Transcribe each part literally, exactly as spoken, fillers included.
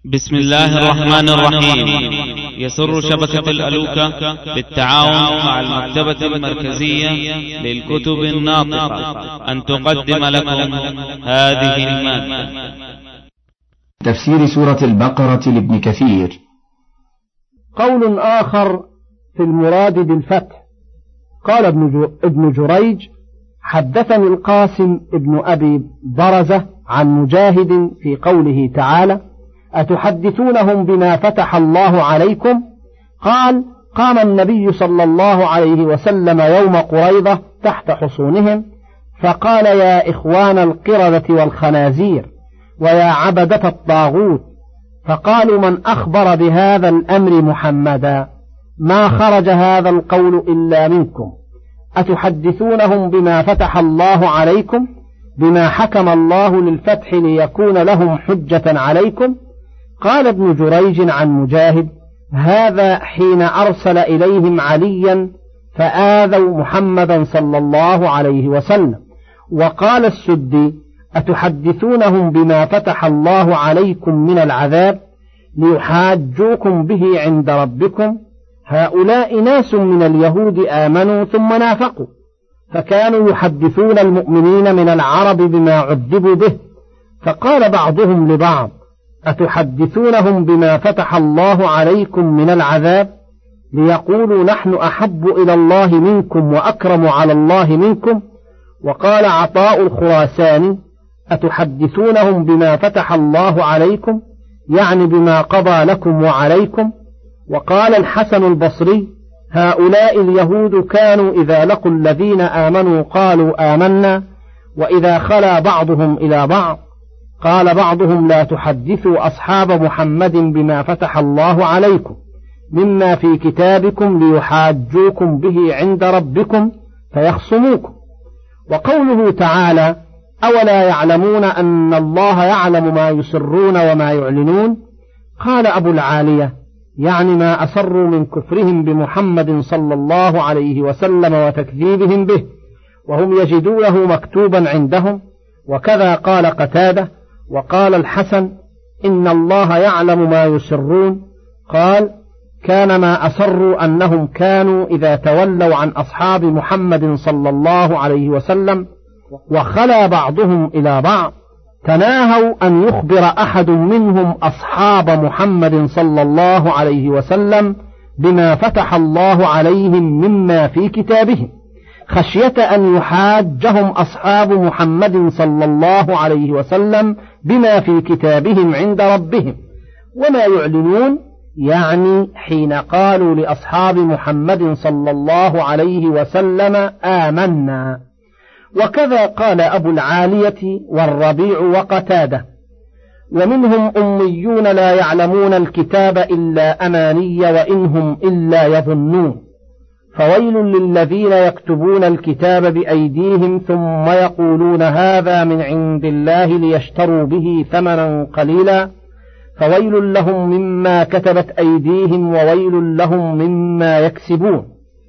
بسم الله الرحمن الرحيم. يسر شبكة الألوكة بالتعاون مع المكتبة المركزية للكتب الناطقة أن تقدم لكم هذه المادة. تفسير سورة البقرة لابن كثير. قول آخر في المراد بالفتح. قال ابن جريج: حدثني القاسم ابن أبي برزة عن مجاهد في قوله تعالى: أتحدثونهم بما فتح الله عليكم؟ قال: قام النبي صلى الله عليه وسلم يوم قريضة تحت حصونهم فقال: يا إخوان القردة والخنازير ويا عبدة الطاغوت، فقالوا: من أخبر بهذا الأمر محمدا؟ ما خرج هذا القول إلا منكم. أتحدثونهم بما فتح الله عليكم، بما حكم الله للفتح ليكون لهم حجة عليكم؟ قال ابن جريج عن مجاهد: هذا حين أرسل إليهم عليا فآذوا محمدا صلى الله عليه وسلم. وقال السدي: أتحدثونهم بما فتح الله عليكم من العذاب ليحاجوكم به عند ربكم؟ هؤلاء ناس من اليهود آمنوا ثم نافقوا، فكانوا يحدثون المؤمنين من العرب بما عذبوا به، فقال بعضهم لبعض: أتحدثونهم بما فتح الله عليكم من العذاب ليقولوا نحن أحب إلى الله منكم وأكرم على الله منكم؟ وقال عطاء الخراساني: أتحدثونهم بما فتح الله عليكم، يعني بما قضى لكم وعليكم. وقال الحسن البصري: هؤلاء اليهود كانوا إذا لقوا الذين آمنوا قالوا آمنا، وإذا خلا بعضهم إلى بعض قال بعضهم: لا تحدثوا أصحاب محمد بما فتح الله عليكم مما في كتابكم ليحاجوكم به عند ربكم فيخصموكم. وقوله تعالى: أولا يعلمون أن الله يعلم ما يسرون وما يعلنون؟ قال أبو العالية: يعني ما أسروا من كفرهم بمحمد صلى الله عليه وسلم وتكذيبهم به وهم يجدونه مكتوبا عندهم. وكذا قال قتادة. وقال الحسن: إن الله يعلم ما يسرون. قال: كان ما أسروا أنهم كانوا إذا تولوا عن أصحاب محمد صلى الله عليه وسلم وخلا بعضهم إلى بعض تناهوا أن يخبر أحد منهم أصحاب محمد صلى الله عليه وسلم بما فتح الله عليهم مما في كتابهم، خشية أن يحاجهم أصحاب محمد صلى الله عليه وسلم بما في كتابهم عند ربهم. وما يعلنون يعني حين قالوا لأصحاب محمد صلى الله عليه وسلم آمنا. وكذا قال أبو العالية والربيع وقتادة: ومنهم أميون لا يعلمون الكتاب إلا أماني وإنهم إلا يظنون، فويل للذين يكتبون الكتاب بأيديهم ثم يقولون هذا من عند الله ليشتروا به ثمنا قليلا، فويل لهم مما كتبت أيديهم وويل لهم مما يكسبون.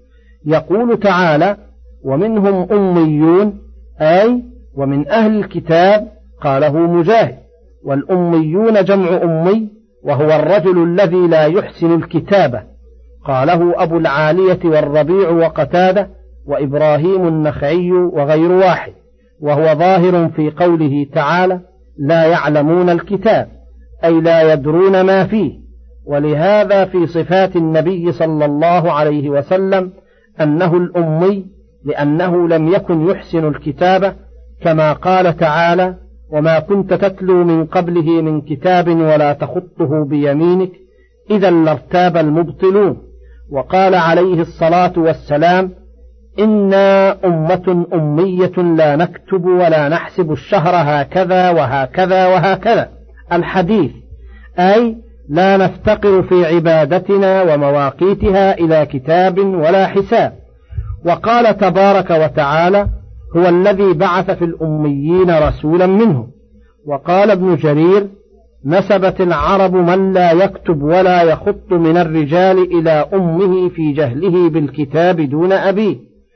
يقول تعالى: ومنهم أميون، أي ومن أهل الكتاب، قاله مجاهد. والأميون جمع أمي، وهو الرجل الذي لا يحسن الكتابة، قاله أبو العالية والربيع وقتادة وإبراهيم النخعي وغير واحد، وهو ظاهر في قوله تعالى: لا يعلمون الكتاب، أي لا يدرون ما فيه. ولهذا في صفات النبي صلى الله عليه وسلم أنه الأمي، لأنه لم يكن يحسن الكتابة، كما قال تعالى: وما كنت تتلو من قبله من كتاب ولا تخطه بيمينك إذا لارتاب المبطلون. وقال عليه الصلاة والسلام: إنا أمة أمية لا نكتب ولا نحسب الشهر هكذا وهكذا وهكذا، الحديث، أي لا نفتقر في عبادتنا ومواقيتها إلى كتاب ولا حساب. وقال تبارك وتعالى: هو الذي بعث في الأميين رسولا منهم. وقال ابن جرير: نسبت العرب من لا يكتب ولا يخط من الرجال إلى أمه في جهله بالكتاب دون أبيه.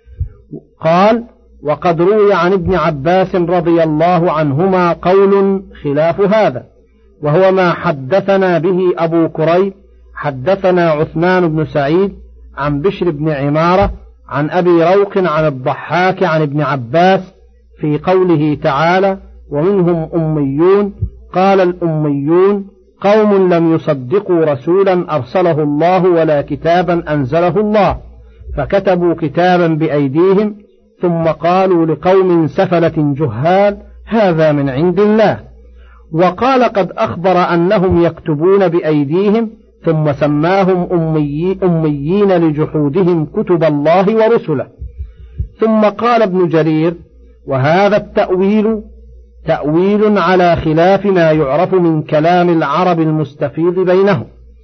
قال: وقد روي عن ابن عباس رضي الله عنهما قول خلاف هذا، وهو ما حدثنا به أبو كريب حدثنا عثمان بن سعيد عن بشر بن عمارة عن أبي روق عن الضحاك عن ابن عباس في قوله تعالى ومنهم أميون. قال الأميون قوم لم يصدقوا رسولا أرسله الله ولا كتابا أنزله الله، فكتبوا كتابا بأيديهم ثم قالوا لقوم سفلة جهال هذا من عند الله. وقال قد أخبر أنهم يكتبون بأيديهم ثم سماهم أمي أميين لجحودهم كتب الله ورسله. ثم قال ابن جرير وهذا التأويل تأويل على خلاف ما يعرف من كلام العرب المستفيض بينهم،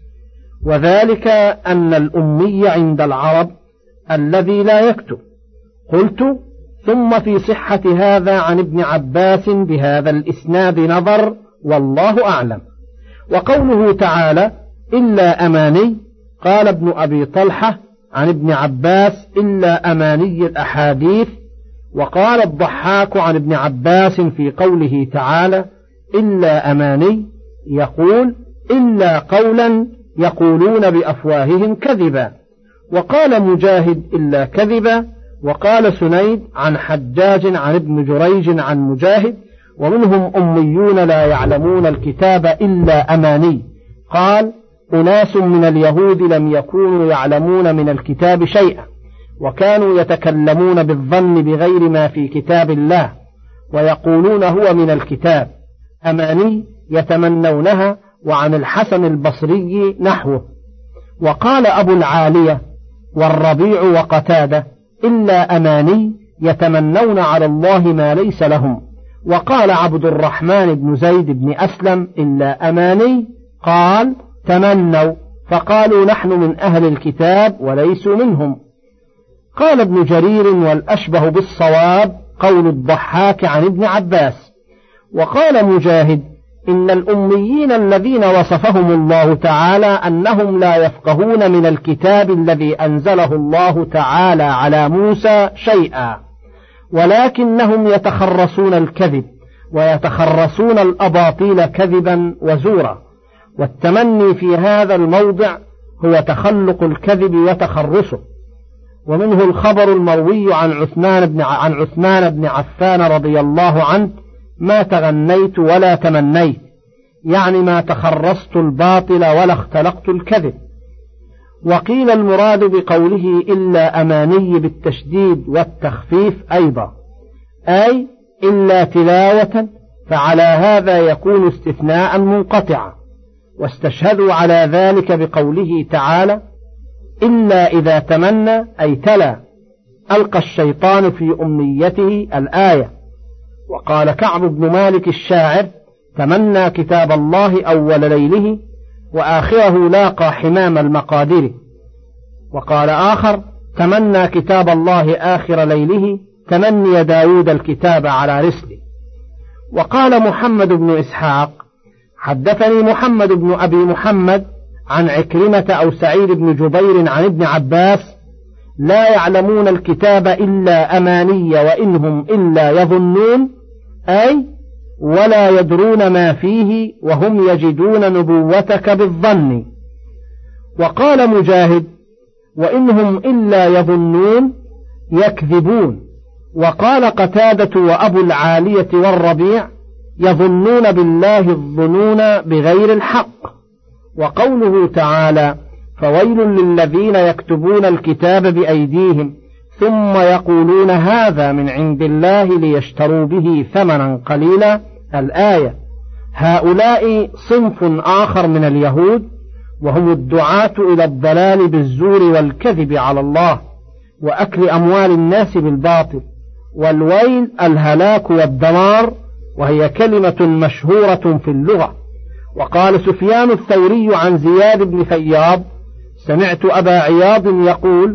وذلك أن الأمي عند العرب الذي لا يكتب. قلت ثم في صحة هذا عن ابن عباس بهذا الإسناد نظر والله أعلم. وقوله تعالى إلا أماني، قال ابن أبي طلحة عن ابن عباس إلا أماني الأحاديث. وقال الضحاك عن ابن عباس في قوله تعالى إلا أماني يقول إلا قولا يقولون بأفواههم كذبا. وقال مجاهد إلا كذبا. وقال سنيد عن حجاج عن ابن جريج عن مجاهد ومنهم أميون لا يعلمون الكتاب إلا أماني. قال أناس من اليهود لم يكونوا يعلمون من الكتاب شيئا، وكانوا يتكلمون بالظن بغير ما في كتاب الله ويقولون هو من الكتاب، أماني يتمنونها. وعن الحسن البصري نحوه. وقال أبو العالية والربيع وقتادة إلا أماني يتمنون على الله ما ليس لهم. وقال عبد الرحمن بن زيد بن أسلم إلا أماني قال تمنوا فقالوا نحن من أهل الكتاب وليسوا منهم. قال ابن جرير والأشبه بالصواب قول الضحاك عن ابن عباس. وقال مجاهد إن الأميين الذين وصفهم الله تعالى أنهم لا يفقهون من الكتاب الذي أنزله الله تعالى على موسى شيئا، ولكنهم يتخرصون الكذب ويتخرصون الأباطيل كذبا وزورا. والتمني في هذا الموضع هو تخلق الكذب وتخرصه. ومنه الخبر المروي عن عثمان بن عن عثمان بن عفان رضي الله عنه ما تغنيت ولا تمنيت، يعني ما تخرصت الباطل ولا اختلقت الكذب. وقيل المراد بقوله إلا أماني بالتشديد والتخفيف أيضا، أي إلا تلاوة، فعلى هذا يكون استثناء منقطعا. واستشهدوا على ذلك بقوله تعالى إلا إذا تمنى أي تلا ألقى الشيطان في أمنيته الآية. وقال كعب بن مالك الشاعر تمنى كتاب الله أول ليله وآخره لاقى حمام المقادير. وقال آخر تمنى كتاب الله آخر ليله تمني داود الكتاب على رسله. وقال محمد بن إسحاق حدثني محمد بن أبي محمد عن عكرمة أو سعيد بن جبير عن ابن عباس لا يعلمون الكتاب إلا أماني وإنهم إلا يظنون، أي ولا يدرون ما فيه وهم يجدون نبوتك بالظن. وقال مجاهد وإنهم إلا يظنون يكذبون. وقال قتادة وأبو العالية والربيع يظنون بالله الظنون بغير الحق. وقوله تعالى فويل للذين يكتبون الكتاب بأيديهم ثم يقولون هذا من عند الله ليشتروا به ثمنا قليلا الآية. هؤلاء صنف آخر من اليهود، وهم الدعاة إلى الضلال بالزور والكذب على الله وأكل أموال الناس بالباطل. والويل الهلاك والدمار، وهي كلمة مشهورة في اللغة. وقال سفيان الثوري عن زياد بن فياض سمعت أبا عياض يقول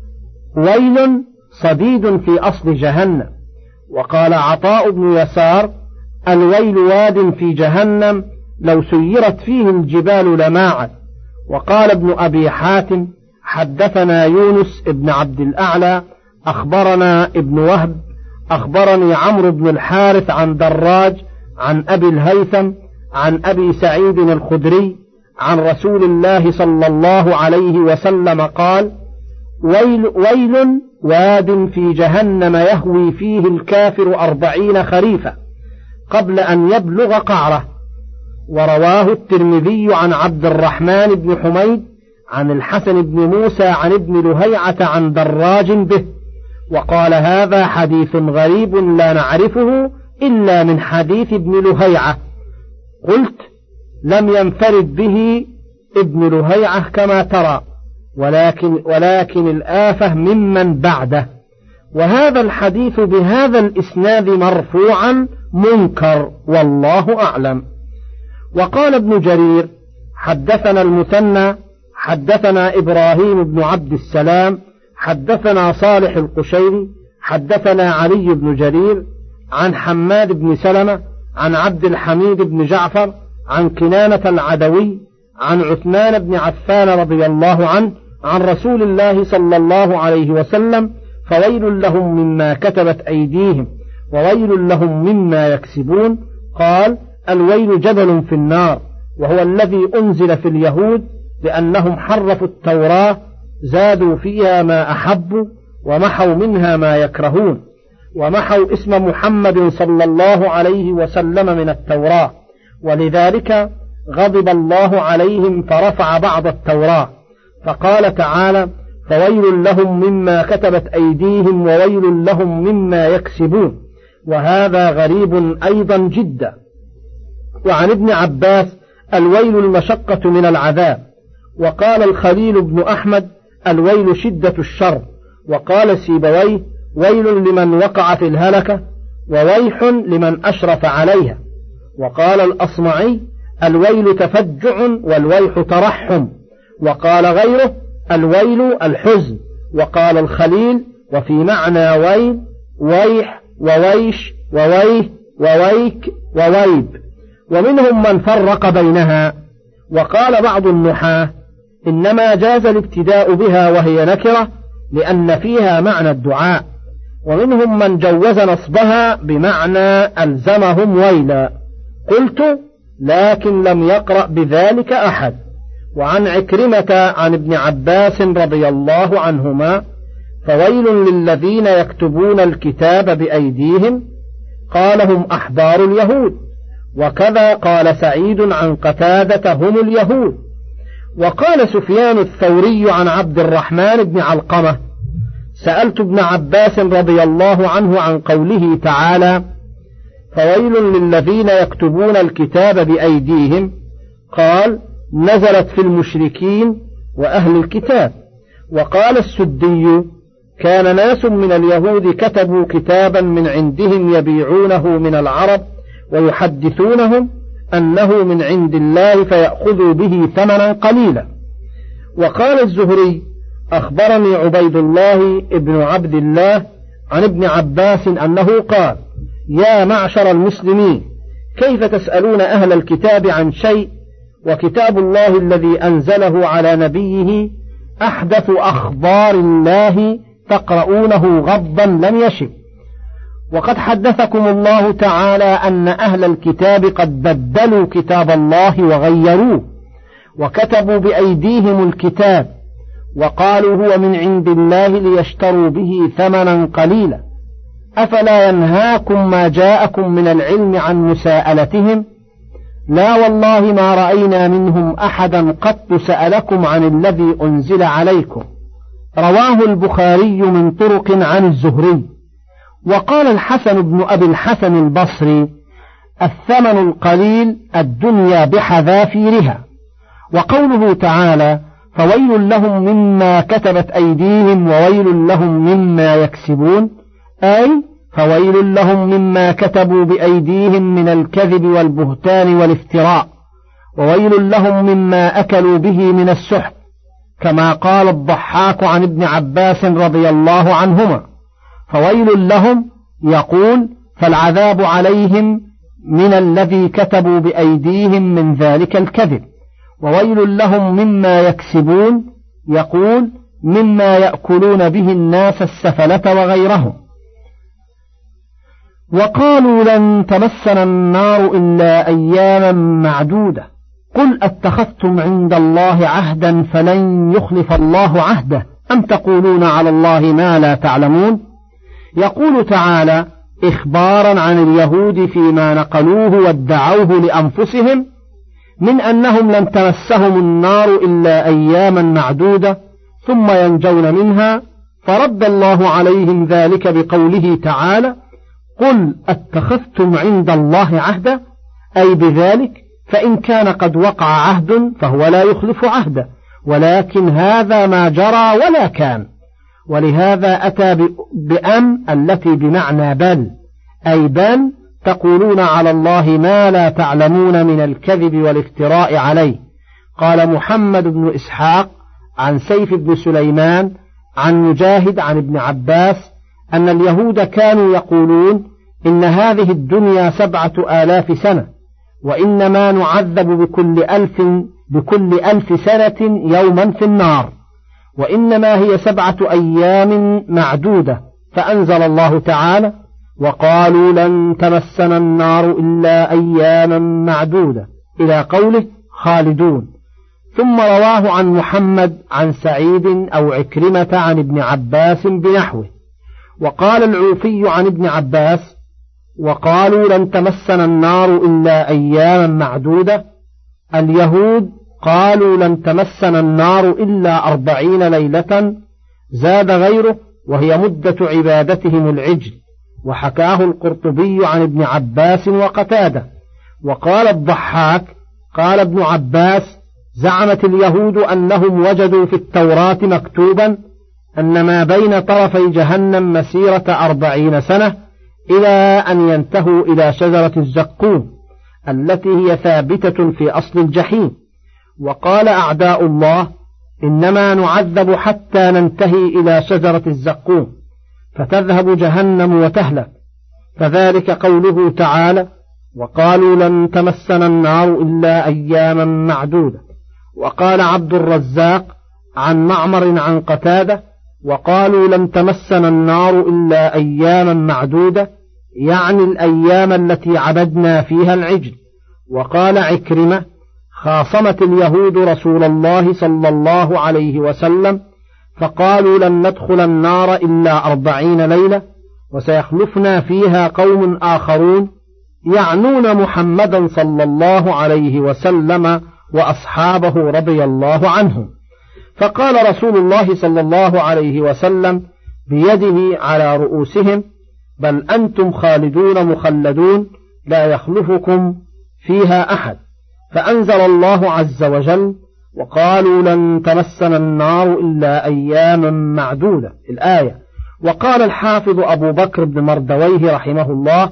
ويل صديد في أصل جهنم. وقال عطاء بن يسار الويل واد في جهنم لو سيرت فيه الجبال لماعت. وقال ابن أبي حاتم حدثنا يونس ابن عبد الأعلى أخبرنا ابن وهب أخبرني عمرو بن الحارث عن دراج عن أبي الهيثم عن أبي سعيد الخدري عن رسول الله صلى الله عليه وسلم قال: ويل, ويل واد في جهنم يهوي فيه الكافر أربعين خريفا قبل أن يبلغ قعره. ورواه الترمذي عن عبد الرحمن بن حميد عن الحسن بن موسى عن ابن لهيعة عن دراج به، وقال: هذا حديث غريب لا نعرفه إلا من حديث ابن لهيعة. قلت: لم ينفرد به ابن لهيعة كما ترى، ولكن, ولكن الآفة ممن بعده، وهذا الحديث بهذا الإسناد مرفوعا منكر، والله أعلم. وقال ابن جرير: حدثنا المثنى حدثنا إبراهيم بن عبد السلام حدثنا صالح القشيري حدثنا علي بن جرير عن حماد بن سلمة عن عبد الحميد بن جعفر عن كنانة العدوي عن عثمان بن عفان رضي الله عنه عن رسول الله صلى الله عليه وسلم: فويل لهم مما كتبت أيديهم وويل لهم مما يكسبون. قال: الويل جبل في النار، وهو الذي أنزل في اليهود لأنهم حرفوا التوراة، زادوا فيها ما أحبوا ومحوا منها ما يكرهون، ومحوا اسم محمد صلى الله عليه وسلم من التوراة، ولذلك غضب الله عليهم فرفع بعض التوراة، فقال تعالى: فويل لهم مما كتبت أيديهم وويل لهم مما يكسبون. وهذا غريب أيضا جدا. وعن ابن عباس: الويل المشقة من العذاب. وقال الخليل بن أحمد: الويل شدة الشر. وقال سيبويه: ويل لمن وقع في الهلكة، وويح لمن أشرف عليها. وقال الأصمعي: الويل تفجع والويح ترحم. وقال غيره: الويل الحزن. وقال الخليل: وفي معنى ويل ويح وويش وويه وويك وويب. ومنهم من فرق بينها. وقال بعض النحاة: إنما جاز الابتداء بها وهي نكرة لأن فيها معنى الدعاء. ومنهم من جوز نصبها بمعنى ألزمهم ويلا. قلت: لكن لم يقرأ بذلك أحد. وعن عكرمة عن ابن عباس رضي الله عنهما: فويل للذين يكتبون الكتاب بأيديهم، قال: هم أحبار اليهود. وكذا قال سعيد عن قتادة: هم اليهود. وقال سفيان الثوري عن عبد الرحمن بن علقمة: سألت ابن عباس رضي الله عنه عن قوله تعالى: فويل للذين يكتبون الكتاب بأيديهم، قال: نزلت في المشركين وأهل الكتاب. وقال السدي: كان ناس من اليهود كتبوا كتابا من عندهم يبيعونه من العرب ويحدثونهم أنه من عند الله فيأخذوا به ثمنا قليلا. وقال الزهري: أخبرني عبيد الله ابن عبد الله عن ابن عباس أنه قال: يا معشر المسلمين، كيف تسألون أهل الكتاب عن شيء وكتاب الله الذي أنزله على نبيه أحدث أخبار الله تقرؤونه غضا لم يشب. وقد حدثكم الله تعالى أن أهل الكتاب قد بدلوا كتاب الله وغيروه، وكتبوا بأيديهم الكتاب وقالوا هو من عند الله ليشتروا به ثمنا قليلا. أفلا ينهاكم ما جاءكم من العلم عن مساءلتهم؟ لا والله ما رأينا منهم أحدا قط سألكم عن الذي أنزل عليكم. رواه البخاري من طرق عن الزهري. وقال الحسن بن أبي الحسن البصري: الثمن القليل الدنيا بحذافيرها. وقوله تعالى: فويل لهم مما كتبت أيديهم وويل لهم مما يكسبون، أي فويل لهم مما كتبوا بأيديهم من الكذب والبهتان والافتراء، وويل لهم مما أكلوا به من السحت، كما قال الضحاك عن ابن عباس رضي الله عنهما: فويل لهم، يقول فالعذاب عليهم من الذي كتبوا بأيديهم من ذلك الكذب، وويل لهم مما يكسبون، يقول مما يأكلون به الناس السفلة وغيرهم. وقالوا لن تمسنا النار إلا أياما معدودة قل أتخذتم عند الله عهدا فلن يخلف الله عهده أم تقولون على الله ما لا تعلمون. يقول تعالى إخبارا عن اليهود فيما نقلوه وادعوه لأنفسهم من أنهم لن تمسهم النار إلا أياما معدودة ثم ينجون منها، فرد الله عليهم ذلك بقوله تعالى قل أتخذتم عند الله عهدا، أي بذلك فإن كان قد وقع عهد فهو لا يخلف عهده، ولكن هذا ما جرى ولا كان. ولهذا أتى بأم التي بمعنى بل، أي بل تقولون على الله ما لا تعلمون من الكذب والافتراء عليه. قال محمد بن إسحاق عن سيف بن سليمان عن مجاهد عن ابن عباس أن اليهود كانوا يقولون إن هذه الدنيا سبعة آلاف سنة، وإنما نعذب بكل ألف, بكل ألف سنة يوما في النار، وإنما هي سبعة أيام معدودة. فأنزل الله تعالى وقالوا لن تمسنا النار إلا أياما معدودة إلى قوله خالدون. ثم رواه عن محمد عن سعيد أو عكرمة عن ابن عباس بنحوه. وقال العوفي عن ابن عباس وقالوا لن تمسنا النار إلا أياما معدودة، اليهود قالوا لن تمسنا النار إلا أربعين ليلة، زاد غيره وهي مدة عبادتهم العجل. وحكاه القرطبي عن ابن عباس وقتاده. وقال الضحاك قال ابن عباس زعمت اليهود أنهم وجدوا في التوراة مكتوبا أن ما بين طرفي جهنم مسيرة أربعين سنة إلى أن ينتهوا إلى شجرة الزقوم التي هي ثابتة في أصل الجحيم. وقال أعداء الله إنما نعذب حتى ننتهي إلى شجرة الزقوم فتذهب جهنم وتهلك، فذلك قوله تعالى وقالوا لن تمسنا النار إلا أياما معدودة. وقال عبد الرزاق عن معمر عن قتادة وقالوا لن تمسنا النار إلا أياما معدودة، يعني الأيام التي عبدنا فيها العجل. وقال عكرمة خاصمت اليهود رسول الله صلى الله عليه وسلم فقالوا لن ندخل النار إلا أربعين ليلة وسيخلفنا فيها قوم آخرون، يعنون محمدا صلى الله عليه وسلم وأصحابه رضي الله عنهم. فقال رسول الله صلى الله عليه وسلم بيده على رؤوسهم بل أنتم خالدون مخلدون لا يخلفكم فيها أحد. فأنزل الله عز وجل وقالوا لن تمسنا النار إلا أياما معدودة الآية. وقال الحافظ أبو بكر بن مردويه رحمه الله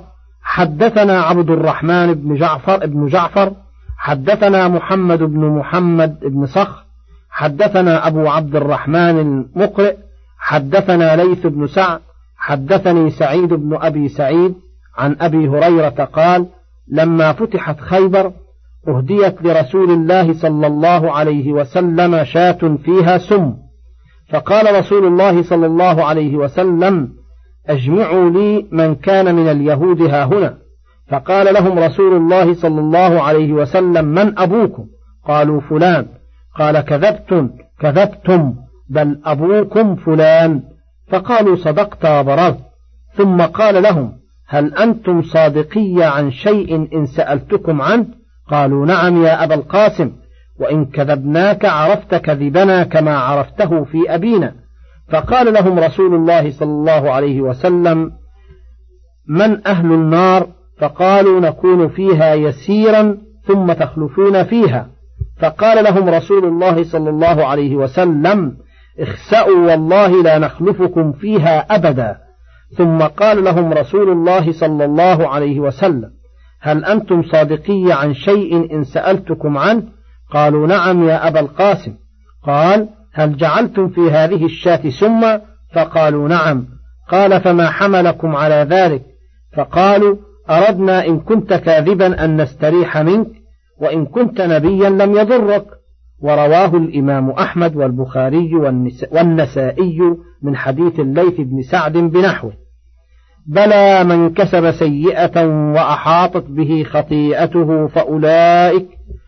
حدثنا عبد الرحمن بن جعفر ابن جعفر حدثنا محمد بن محمد بن صخر حدثنا أبو عبد الرحمن المقرئ حدثنا ليث بن سعد حدثني سعيد بن أبي سعيد عن أبي هريرة قال لما فتحت خيبر أهديت لرسول الله صلى الله عليه وسلم شاة فيها سم، فقال رسول الله صلى الله عليه وسلم أجمعوا لي من كان من اليهود ها هنا. فقال لهم رسول الله صلى الله عليه وسلم من أبوكم؟ قالوا فلان. قال كذبتم كذبتم بل أبوكم فلان. فقالوا صدقت وبررت. ثم قال لهم هل أنتم صادقي عن شيء إن سألتكم عنه؟ قالوا نعم يا أبا القاسم، وإن كذبناك عرفت كذبنا كما عرفته في أبينا. فقال لهم رسول الله صلى الله عليه وسلم من أهل النار؟ فقالوا نكون فيها يسيرا ثم تخلفون فيها. فقال لهم رسول الله صلى الله عليه وسلم اخسأوا والله لا نخلفكم فيها أبدا. ثم قال لهم رسول الله صلى الله عليه وسلم هل أنتم صادقي عن شيء إن سألتكم عنه؟ قالوا نعم يا أبا القاسم. قال هل جعلتم في هذه الشاة سما؟ فقالوا نعم. قال فما حملكم على ذلك؟ فقالوا أردنا إن كنت كاذبا أن نستريح منك، وإن كنت نبيا لم يضرك. ورواه الإمام أحمد والبخاري والنسائي من حديث الليث بن سعد بنحوه. بلى من كسب سيئة وأحاطت به خطيئته فأولئك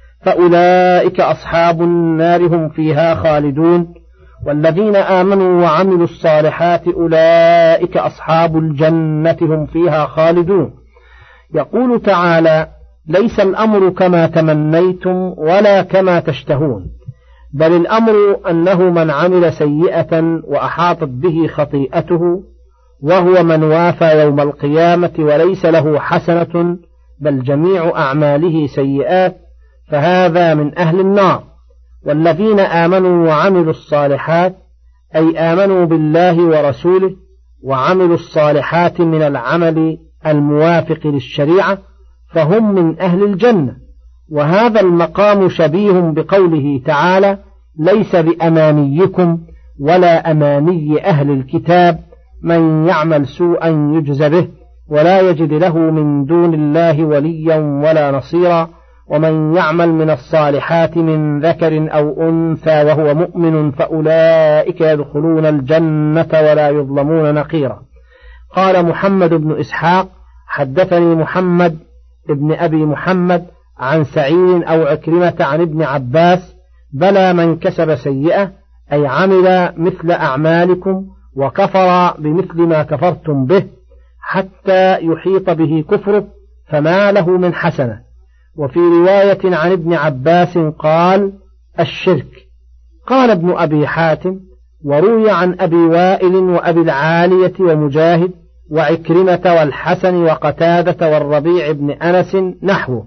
فأولئك أصحاب النار هم فيها خالدون والذين آمنوا وعملوا الصالحات أولئك أصحاب الجنة هم فيها خالدون. يقول تعالى: ليس الأمر كما تمنيتم ولا كما تشتهون، بل الأمر أنه من عمل سيئة وأحاطت به خطيئته وهو من وافى يوم القيامة وليس له حسنة بل جميع أعماله سيئات فهذا من أهل النار. والذين آمنوا وعملوا الصالحات أي آمنوا بالله ورسوله وعملوا الصالحات من العمل الموافق للشريعة فهم من أهل الجنة. وهذا المقام شبيه بقوله تعالى: ليس بأمانيكم ولا أماني أهل الكتاب من يعمل سوءا يجز به ولا يجد له من دون الله وليا ولا نصيرا ومن يعمل من الصالحات من ذكر أو أنثى وهو مؤمن فأولئك يدخلون الجنة ولا يظلمون نقيرا. قال محمد بن إسحاق: حدثني محمد ابن أبي محمد عن سعيد أو عكرمة عن ابن عباس: بلى من كسب سيئة أي عمل مثل أعمالكم وكفر بمثل ما كفرتم به حتى يحيط به كفره فما له من حسنة. وفي رواية عن ابن عباس قال: الشرك. قال ابن أبي حاتم: وروي عن أبي وائل وأبي العالية ومجاهد وعكرمة والحسن وقتادة والربيع بن أنس نحوه.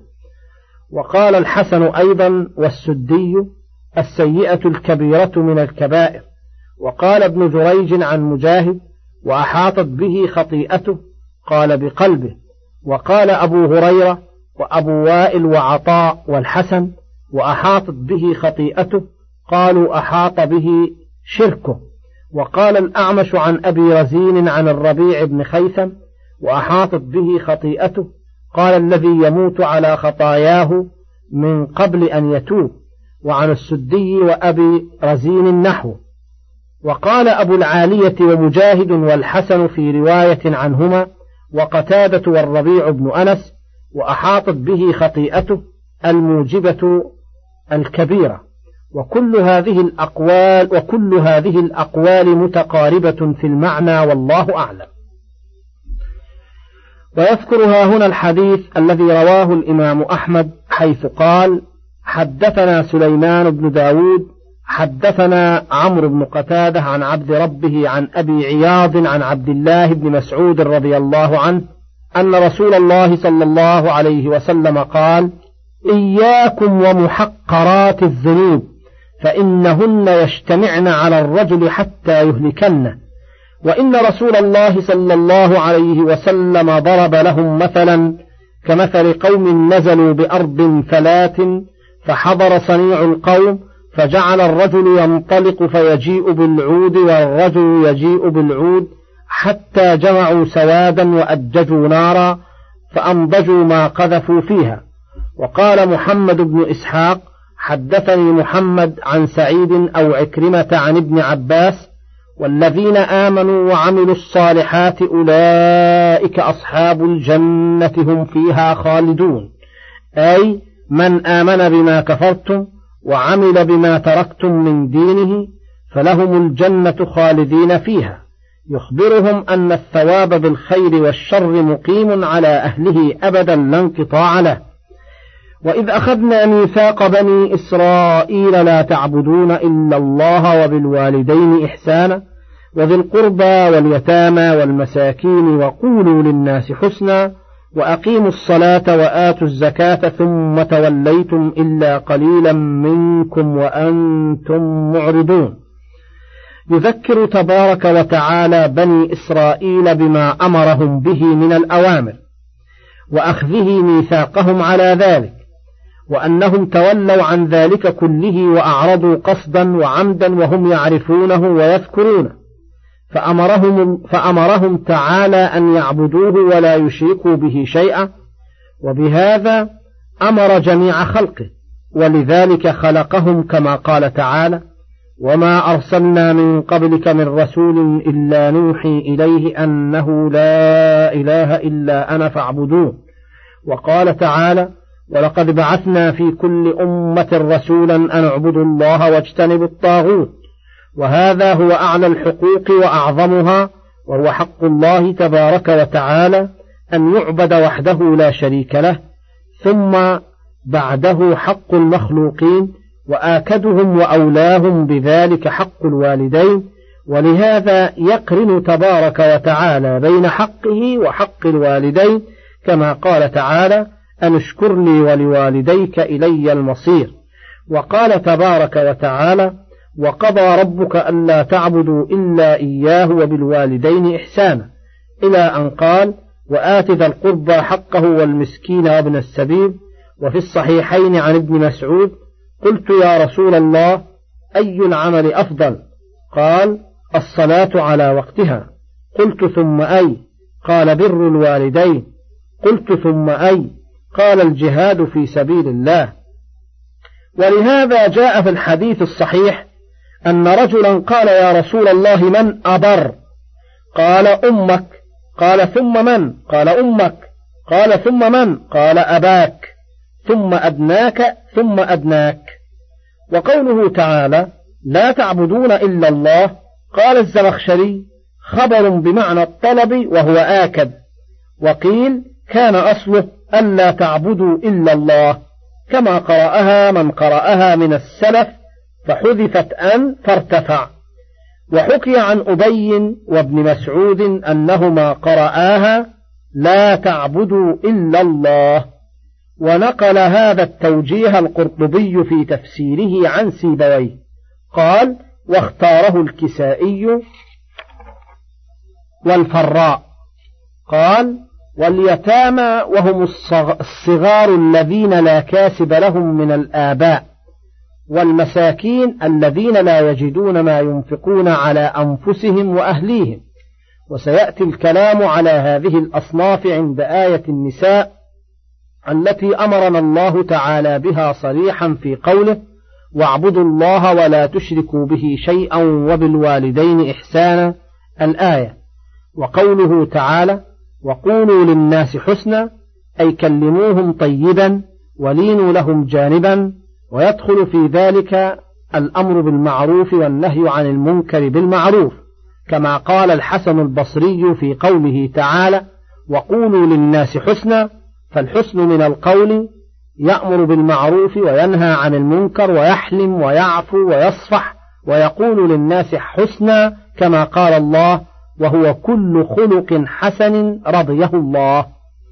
وقال الحسن أيضا والسدي: السيئة الكبيرة من الكبائر. وقال ابن جريج عن مجاهد: وأحاطت به خطيئته قال بقلبه. وقال أبو هريرة وأبو وائل وعطاء والحسن: وأحاطت به خطيئته قالوا أحاط به شركه. وقال الأعمش عن أبي رزين عن الربيع بن خيثم: وأحاطت به خطيئته قال الذي يموت على خطاياه من قبل أن يتوب. وعن السدي وأبي رزين نحو. وقال أبو العالية ومجاهد والحسن في رواية عنهما وقتادة والربيع بن أنس: وأحاطت به خطيئته الموجبة الكبيرة. وكل هذه الأقوال وكل هذه الأقوال متقاربة في المعنى والله أعلم. ويذكرها هنا الحديث الذي رواه الإمام أحمد حيث قال: حدثنا سليمان بن داود حدثنا عمرو بن قتادة عن عبد ربه عن أبي عياض عن عبد الله بن مسعود رضي الله عنه أن رسول الله صلى الله عليه وسلم قال: إياكم ومحقرات الذنوب فإنهن يجتمعن على الرجل حتى يهلكنه. وإن رسول الله صلى الله عليه وسلم ضرب لهم مثلا كمثل قوم نزلوا بأرض فلات فحضر صنيع القوم فجعل الرجل ينطلق فيجيء بالعود والرجل يجيء بالعود حتى جمعوا سوادا وأججوا نارا فأنضجوا ما قذفوا فيها. وقال محمد بن إسحاق: حدثني محمد عن سعيد أو عكرمة عن ابن عباس: والذين آمنوا وعملوا الصالحات أولئك أصحاب الجنة هم فيها خالدون، أي من آمن بما كفرتم وعمل بما تركتم من دينه فلهم الجنة خالدين فيها. يخبرهم أن الثواب بالخير والشر مقيم على أهله أبدا لا انقطاع له. وإذ أخذنا ميثاق بني إسرائيل لا تعبدون إلا الله وبالوالدين إحسانا وذي القربى واليتامى والمساكين وقولوا للناس حسنا وأقيموا الصلاة وآتوا الزكاة ثم توليتم إلا قليلا منكم وأنتم معرضون. يذكر تبارك وتعالى بني إسرائيل بما أمرهم به من الأوامر وأخذه ميثاقهم على ذلك، وأنهم تولوا عن ذلك كله وأعرضوا قصدا وعمدا وهم يعرفونه ويذكرونه، فأمرهم, فأمرهم تعالى أن يعبدوه ولا يشركوا به شيئا، وبهذا أمر جميع خلقه، ولذلك خلقهم كما قال تعالى: وما أرسلنا من قبلك من رسول إلا نوحي إليه أنه لا إله إلا أنا فاعبدون. وقال تعالى: ولقد بعثنا في كل أمة رسولا أن اعبدوا الله واجتنبوا الطاغوت. وهذا هو أعلى الحقوق وأعظمها، وهو حق الله تبارك وتعالى أن يعبد وحده لا شريك له، ثم بعده حق المخلوقين، وآكدهم وأولاهم بذلك حق الوالدين. ولهذا يقرن تبارك وتعالى بين حقه وحق الوالدين، كما قال تعالى: أن اشكر لي ولوالديك إلي المصير. وقال تبارك وتعالى: وقضى ربك ألا تعبدوا إلا إياه وبالوالدين إحسانا، إلى أن قال: وآت ذا القربى حقه والمسكين وابن السبيل. وفي الصحيحين عن ابن مسعود: قلت يا رسول الله أي العمل أفضل؟ قال: الصلاة على وقتها. قلت ثم أي؟ قال: بر الوالدين. قلت ثم أي؟ قال: الجهاد في سبيل الله. ولهذا جاء في الحديث الصحيح أن رجلا قال: يا رسول الله من أبر؟ قال: أمك. قال: ثم من؟ قال: أمك. قال: ثم من؟ قال: أباك، ثم أدناك، ثم أدناك. وقوله تعالى: لا تعبدون إلا الله، قال الزمخشري: خبر بمعنى الطلب وهو آكد. وقيل: كان أصله ألا تعبدوا إلا الله، كما قرأها من قرأها من السلف، فحذفت أن فارتفع. وحكي عن أبي وابن مسعود أنهما قرآها لا تعبدوا إلا الله. ونقل هذا التوجيه القرطبي في تفسيره عن سيبويه، قال: واختاره الكسائي والفراء. قال: واليتامى وهم الصغار الذين لا كاسب لهم من الآباء، والمساكين الذين لا يجدون ما ينفقون على أنفسهم وأهليهم. وسيأتي الكلام على هذه الأصناف عند آية النساء التي أمرنا الله تعالى بها صريحا في قوله: واعبدوا الله ولا تشركوا به شيئا وبالوالدين إحسانا، الآية. وقوله تعالى: وقولوا للناس حسنا، أي كلموهم طيبا ولينوا لهم جانبا. ويدخل في ذلك الأمر بالمعروف والنهي عن المنكر بالمعروف، كما قال الحسن البصري في قوله تعالى: وقولوا للناس حسنا. فالحسن من القول يأمر بالمعروف وينهى عن المنكر ويحلم ويعفو ويصفح ويقول للناس حسنا، كما قال الله: وهو كل خلق حسن رضيه الله.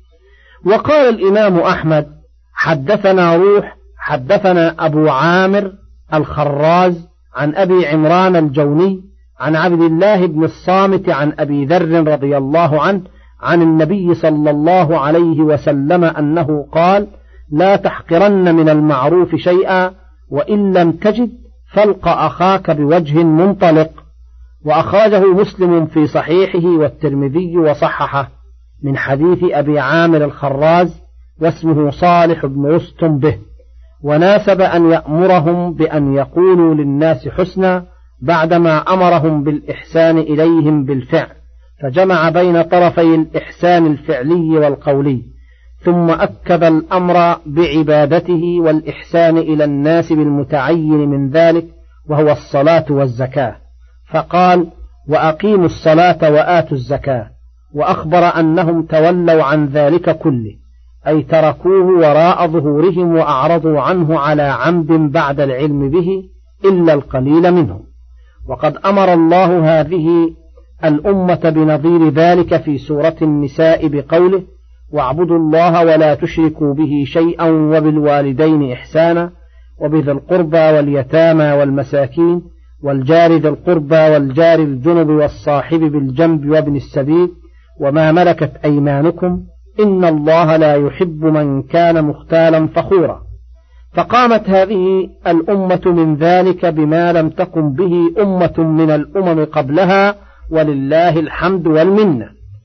وقال الإمام أحمد: حدثنا روح حدثنا أبو عامر الخراز عن أبي عمران الجوني عن عبد الله بن الصامت عن أبي ذر رضي الله عنه عن النبي صلى الله عليه وسلم أنه قال: لا تحقرن من المعروف شيئا، وإن لم تجد فالق أخاك بوجه منطلق. وأخرجه مسلم في صحيحه والترمذي وصححه من حديث أبي عامر الخراز، واسمه صالح بن رستم به. وناسب أن يأمرهم بأن يقولوا للناس حسنا بعدما أمرهم بالإحسان إليهم بالفعل، فجمع بين طرفي الإحسان الفعلي والقولي، ثم أكد الأمر بعبادته والإحسان إلى الناس بالمتعين من ذلك، وهو الصلاة والزكاة، فقال: وأقيموا الصلاة وآتوا الزكاة. وأخبر أنهم تولوا عن ذلك كله، أي تركوه وراء ظهورهم وأعرضوا عنه على عمد بعد العلم به، إلا القليل منهم. وقد أمر الله هذه الأمة بنظير ذلك في سورة النساء بقوله: واعبدوا الله ولا تشركوا به شيئا وبالوالدين إحسانا وبذي القربى واليتامى والمساكين والجار ذي القربى والجار الجنب والصاحب بالجنب وابن السبيل وما ملكت أيمانكم إن الله لا يحب من كان مختالا فخورا. فقامت هذه الأمة من ذلك بما لم تقم به أمة من الأمم قبلها، ولله الحمد والمنة.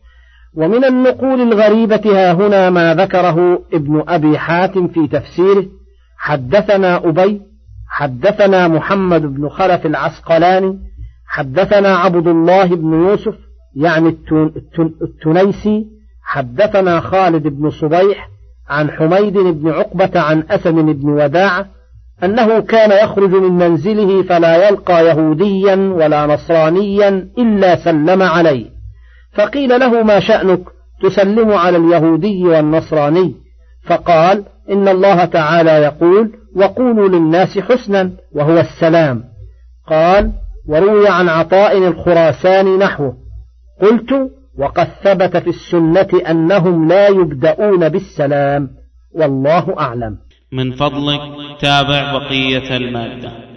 ومن النقول الغريبة ها هنا ما ذكره ابن أبي حاتم في تفسيره: حدثنا أبي حدثنا محمد بن خلف العسقلاني حدثنا عبد الله بن يوسف يعني التنيسي حدثنا خالد بن صبيح عن حميد بن عقبة عن أسم بن وداعة أنه كان يخرج من منزله فلا يلقى يهوديا ولا نصرانيا إلا سلم عليه، فقيل له: ما شأنك تسلم على اليهودي والنصراني؟ فقال: إن الله تعالى يقول: وقولوا للناس حسنا، وهو السلام. قال: وروي عن عطاء الخراساني نحوه. قلت: وقد ثبت في السنة أنهم لا يبدأون بالسلام، والله أعلم. من فضلك تابع بقية المادة.